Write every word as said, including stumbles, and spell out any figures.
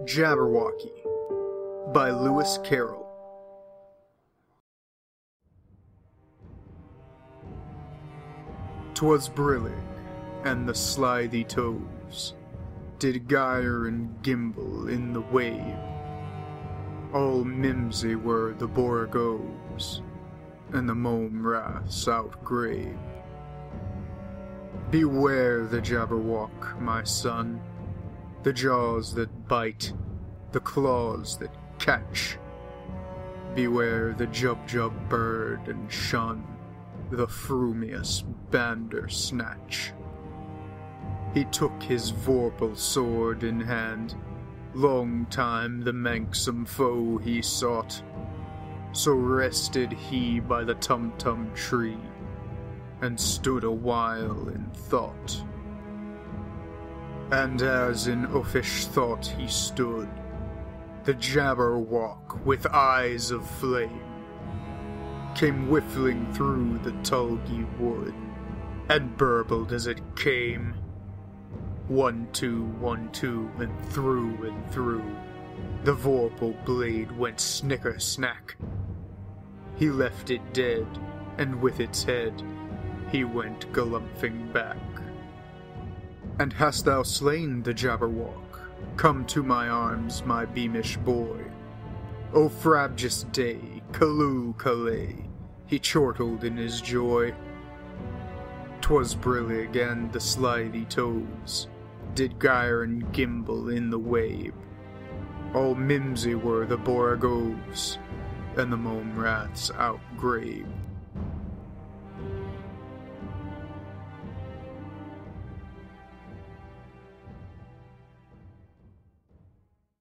Jabberwocky by Lewis Carroll. "'Twas brillig, and the slithy toves did gyre and gimble in the wabe. All mimsy were the borogoves, and the mome raths outgrabe. Beware the Jabberwock, my son, the jaws that bite, the claws that catch. Beware the Jubjub bird, and shun the frumious Bandersnatch. He took his vorpal sword in hand, long time the manxome foe he sought. So rested he by the Tumtum tree, and stood a while in thought. And as in uffish thought he stood, the Jabberwock with eyes of flame came whiffling through the tulgey wood, and burbled as it came. One, two, one, two, and through and through the vorpal blade went snicker-snack. He left it dead, and with its head he went galumphing back. And hast thou slain the Jabberwock? Come to my arms, my beamish boy. O frabjous day, callooh callay, he chortled in his joy. 'Twas brillig, and the slithy toves did gyre and gimble in the wabe. All mimsy were the borogoves, and the mome raths outgrabe.